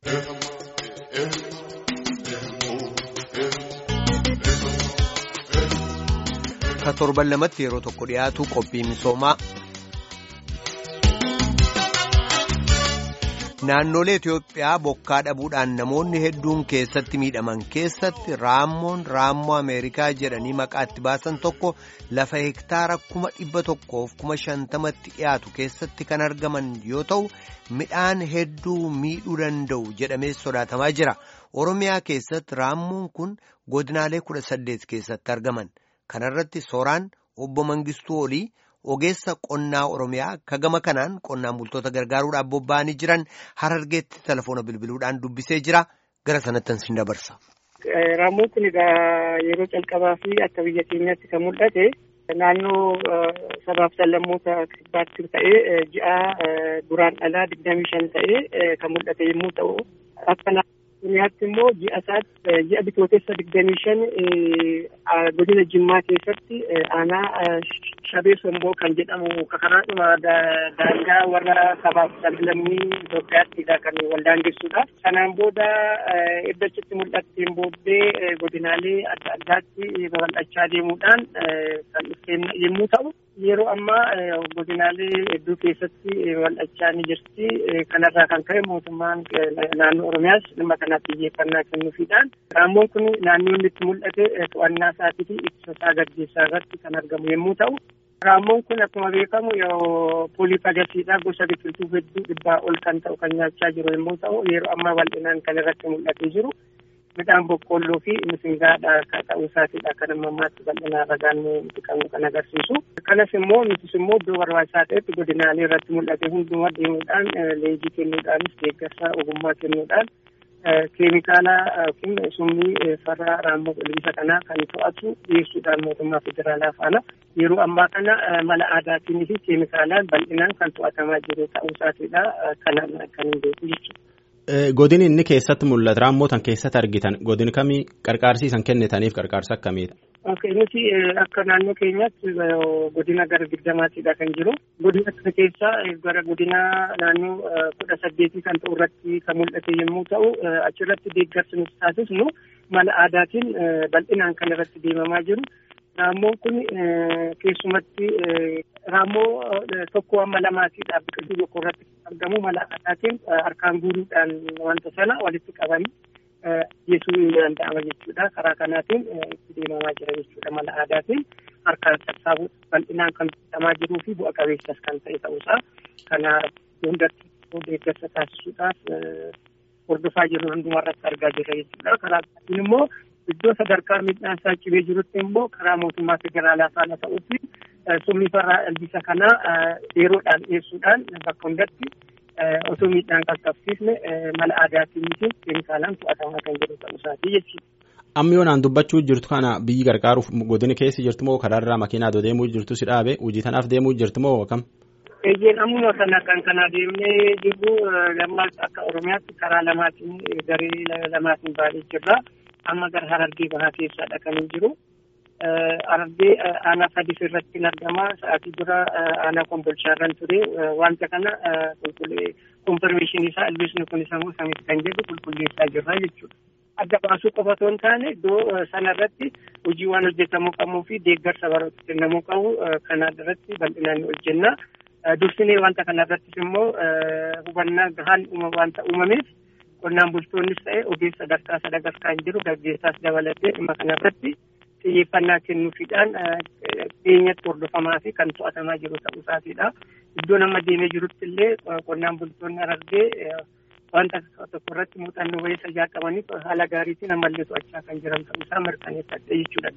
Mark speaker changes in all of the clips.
Speaker 1: Ka torban lamatti yeroo tokko dhiyaatu qophii misoomaa. Naannolee Itoophiyaa bokkaa dhabuudhaan namoonni hedduun keessatti miidhaman keessatti raammoo Ameerikaa jedhanii maqaatti baasan tokko lafa hektaara 150,000tti dhiyaatu keessatti kan argaman yoo ta'u midhaan hedduu miidhuu danda'u jedhamee sodaatamaa jira. Oromiyaa keessatti raammoon kun godinaalee 18 keessatti argaman. Kanarratti Sooraan obbo Mangistuu Olii ogeessa qonnaa Oromiyaa kagama kanaan qonnaan bultoota gargaaruudhaaf bobba'anii jiran Harargeetti telefoona bilbiluudhaan dubbisee jira. Gara sanattan sin dabarsa.
Speaker 2: Raammoon kun egaa yeroo calqabaa fi akka biyya keenyaatti kan mul'ate naannoo sabaaf sablammoota kibbaatti ta'ee ji'a Guraandhalaa 25 ta'ee kan mul'ate yommuu ta'u akka Oromiyaatti immoo ji'a Bitootessa 25 godina Jimmaa keessatti aanaa Shabee Somboo kan jedhamu kakaraadhuma daangaa warra sabaaf sablammii Itoophiyaatti kan waldaangessuudha. Kanaan booda eddachitti mul'atteen booddee godinaalee adda addaatti babal'achaa deemuudhaan kan dhufeen yommuu ta'u yeroo ammaa godinaalee hedduu keessatti babal'achaa ni jirti. Kanarraa kan ka'e mootummaan naannoo Oromiyaas dhimma kanaatti xiyyeeffannaa kennuufiidhaan raammoon kun naannoo inni itti mul'ate to'annaa isaatii fi ittisa isaa gaggeessaa irratti kan argamu yommuu ta'u raammoon kun akkuma beekamu pooliifagasiidha gosa biqiltuu hedduu 100 ol kan ta'u kan nyaachaa jiru yommuu ta'u yeroo ammaa bal'inaan kan irratti mul'atee jiru midhaan boqqolloo fi misingaadha ta'uu isaatiidha kan ammaatti bal'inaan ragaan kan agarsiisu. Kanas immoo nutis immoo iddoo barbaachisaa ta'etti godinaalee irratti mul'ate hundumaa deemuudhaan leenjii kennuudhaanis deeggarsa ogummaa kennuudhaan keemikaala yookiin summii farra raammoo ilbiisa kanaa kan to'atu dhiyeessuudhaan mootummaa federaalaa faana yeroo ammaa kana mala aadaatiin fi keemikaalaan bal'inaan kan to'atamaa jiru ta'uu isaatiidha kan beeku jechuudha.
Speaker 3: Godin inni keessatti mul'atu raammoo tan keessatti argitan godin kamii qarqaarsiisan kennitaniif qarqaarsa akkamiidha?
Speaker 2: Nuti akka naannoo keenyaatti godina gara 20 kan jiru. Godina kana keessaa gara godina naannoo 18 kan ta'u irratti kan mul'ate yommuu ta'u achirratti deeggarsi nuti taasisnu mala aadaatiin bal'inaan kan irratti deemamaa jiru. Raammoon kun keessumatti raammoo tokko amma lamaatiidha biqiltuu tokko irratti argamu mala aadaatiin harkaan guuruudhaan wanta sana walitti qabanii dhiyeessuu ni danda'ama jechuudha. Karaa kanaatiin itti deemamaa jira jechuudha mala aadaatiin harkaan sassaabuun bal'inaan kan hojjetamaa jiruu fi bu'a qabeessas kan ta'e ta'uusaa kana hundatti deeggarsa taasisuudhaaf hordofaa jiru hundumarratti argaa jirra jechuudha. Karaa kanaatiin immoo iddoo sadarkaa midhaan isaa cibee jirutti immoo karaa mootummaa federaalaa faana ta'uu fi summii farraa ilbiisa kanaa yeroodhaan dhiyeessuudhaan bakka hundatti osoo midhaan qaqqabsiisne mala aadaatiin fi keemikaalaan to'atamaa kan jiru ta'uu isaati jechuudha.
Speaker 3: Amma yoonaan dubbachuu jirtu kana biyyi gargaaruuf godina keessa jirtu moo karaarraa makiinaa deemuu jirtu si dhaabe hojii tanaaf deemuu jirtu moo akkam?
Speaker 2: Eeyyeen ammuma kana deemnee jirru gammas akka Oromiyaatti karaa lamaatiin garee lamaatiin baay'ee jirra. Amma gara Harargee bahaa keessaadha kan hin jiru. Harargee aanaa sadii irratti argama. Sa'aatii dura aanaa Kombolchaarran ture. Wanta kana konfirmeeshinii isaa ilbiisni kun sammuu samitti kan jedhu qulqulleessaa jirra jechuudha. Adda baasuu qofa otoo hin taane iddoo sanarratti hojii waan hojjetamuu qabuu fi deeggarsa baroota kennamuu qabu kana irratti bal'inaan hojjenna. Dursinee wanta kanarrattis immoo hubannaa gahaan wanta uumameef qonnaan bultoonnis ta'e ogeessa sadarkaa hin jiru gaggeessaas dabalatee dhimma kanarratti xiyyeeffannaa kennuufiidhaan dhiyeenyatti hordofamaa fi kan to'atamaa jiru ta'uu isaatiidha. Iddoo nama deemee jirutti illee qonnaan bultoonni Harargee wanta tokko irratti muuxannoo wayii isaa qabaniif haala gaariitiin ammallee to'achaa kan jiran ta'uu isaa mirkaneeffadhe jechuudha.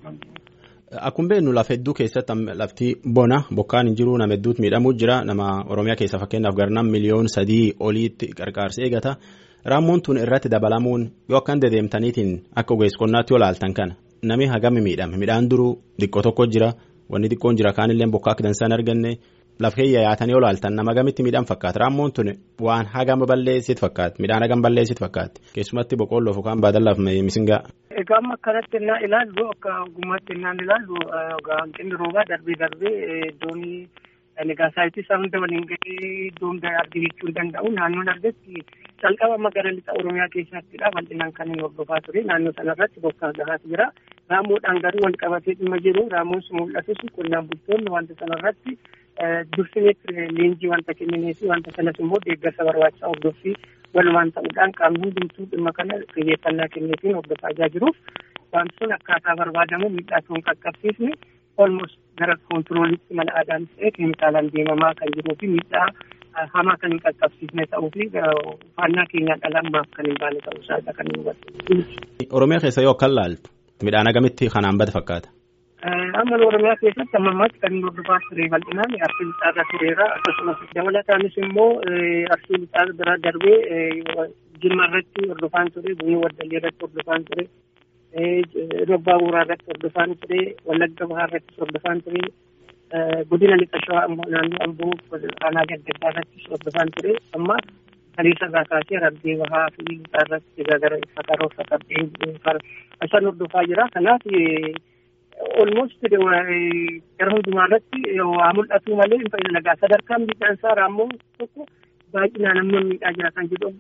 Speaker 3: Akkuma beeknu lafa hedduu keessatti lafti bona bokkaan hin jiru nama hedduutu miidhamuu jira. Nama Oromiyaa keessa fakkeenyaaf garnaan miliyoona 3 oliitti qarqaarsa eegata. Raammoon tun irratti dabalamuun yoo akkan dedeemtaniitiin akka ogeessa qonnaatti yoo laaltan kana namni hagami miidhame midhaan duruu xiqqoo tokko jira wanni xiqqoon jira kaanillee bokkaa akka dansaa hin arganne lafa keeyya yaatanii yoo laaltan nama hagamitti miidhaan fakkaata raammoon tun waan hagama balleessitu fakkaatti midhaan hagam balleessitu fakkaatti keessumatti boqqolloof yookaan baadallaaf misingaa.
Speaker 2: Egaa amma akkanatti innaa ilaallu akka ogummaatti innaan ilaallu hanqinni roobaa darbee iddoon Egaa saayitii isaa hunda waliin gahee iddoo hunda arginu jechuu danda'u. Naannoon argatti calqaba magaalaa lixa Oromiyaa keessattidha bal'inaan kan inni hordofaa ture. Naannoo sanarratti bokkaa gahaatu jira. Raammoodhaan garuu wal qabatee dhimma jiru. Raammoon sun mul'atus qonnaan bultoonni wanta sanarratti dursineetti leenjii wanta kennineefi wanta sanas immoo deeggarsa barbaachisaa hordoffii walumaan ta'uudhaan qaamni hundumtuu dhimma kana xiyyeeffannaa kenneetiin hordofaa jiruuf wanti sun akkaataa barbaadamu miidhaa sun qaqqabsiisne almost gara koontiroolitti mala aadaan ta'e keemikaalaan deemamaa kan jiruu fi miidhaa hamaa kan hin qaqqabsiisne ta'uu fi uffannaa keenyaan dhalammaaf kan hin baane ta'uu isaa kan hin hubattu.
Speaker 3: Oromiyaa keessa yoo akka laaltu midhaan agamitti kanaan bada fakkaata?
Speaker 2: Amma Oromiyaa keessatti ammammaatti kan inni hordofaa ture bal'inaan arsii lixaarra tureera. Akkasumas dabalataanis immoo arsii lixaa bira darbee Jimma irratti hordofaan ture, Buunii Waddallee irratti hordofaan ture, Robbaa Buuraa irratti hordofaan ture, Wallagga Bahaa irratti hordofaan ture, godina lixa Shawaa immoo naannoo Amboo aanaalee adda addaa irratti hordofaan ture. Amma Kaleessa irraa kaasee Harargee Bahaa fi lixaa irratti gara Fakaroo Fakardeen isaan hordofaa jira. Kanaaf almost gara hundumaa irratti waa mul'atu malee nagaa sadarkaan miidhaan isaa raammoo tokko baay'inaan amma miidhaa jira kan jedhu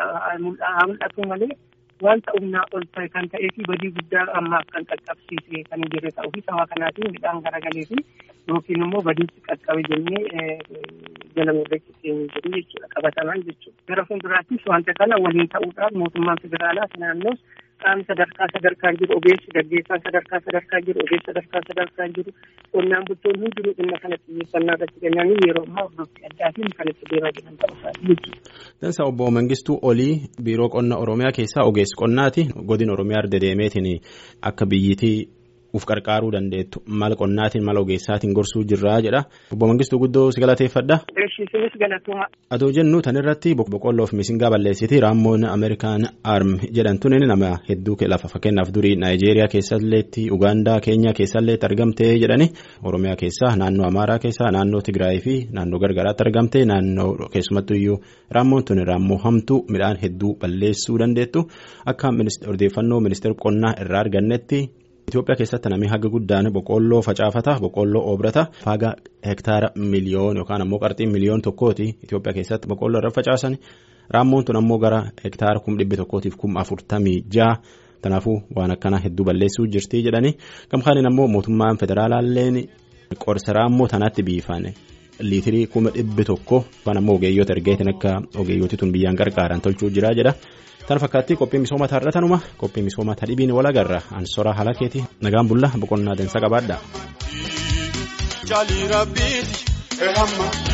Speaker 2: haa mul'atu malee wanta humnaa ol ta'e kan ta'ee fi badii guddaa ammaaf kan qaqqabsiise kan hin jirre ta'uu fi sababa kanaatiin midhaan garagalee fi yookiin immoo badiitti qaqqabe jennee jala murreetti keenya jedhu jechuudha qabataman jechuudha. Gara fuulduraattis wanta kana waliin ta'uudhaan mootummaan federaalaa naannoos qaamni sadarkaan jiru ogeessi gaggeessaan sadarkaan jiru ogeessi sadarkaan jiru qonnaan bultoonni hundinuu dhimma kana xiyyeeffannaa irratti kennanii yeroo ammaa hordoffii addaatiin kan itti deemaa jiran ta'uu isaati jechuudha.
Speaker 3: Dansa obbo Mangistuu Olii biiroo qonna Oromiyaa keessaa ogeessi qonnaati. Godina Oromiyaa erga deemeetiin akka biyyitii uf qarqaaruu dandeettu mala qonnaatiin mala ogeessaatiin gorsuu jirraa jedha. Obbo Mangistuu guddoo si galateeffadha.
Speaker 2: Isinis galatuma.
Speaker 3: Adoo jennu tan irratti boqqolloof misingaa balleessiti raammoon Ameerikaan Arm jedhamtuun nama hedduu lafa fakkeenyaaf durii Naayijeeriyaa keessalleetti Ugaandaa Keenyaa keessalleetti argamtee jedhani Oromiyaa keessaa naannoo Amaaraa keessaa naannoo Tigraay fi naannoo gargaraatti argamte naannoo keessumattuu iyyuu raammoon tun raammoo hamtuu midhaan hedduu balleessuu dandeettu akka odeeffannoo ministeera qonnaa irraa argannetti. Itoophiyaa keessatti namni haga guddaan boqqolloo facaafata boqqolloo obrata haga hektaara miliyoon yookaan ammoo qarxii miliyoon tokkooti Itoophiyaa keessatti boqqolloo irra facaasan raammoon tun ammoo gara hektaara 1,146 kanaafuu waan akkana hedduu balleessuu jirti jedhani gamkaaniin ammoo mootummaan federaalaalleen qorsa raammoo tanaatti biifan liitirii 100,000 waan ammoo ogeeyyoota ergeetiin akka ogeeyyooti tun biyyaan gargaaran tolchuu jira jedha. Tan fakkaatti qophii misoomaa taarra tanuma qophii misoomaa tadhibiin wal agarra ansora halakeeti nagaan bulla boqonnaa dansa qabaadha.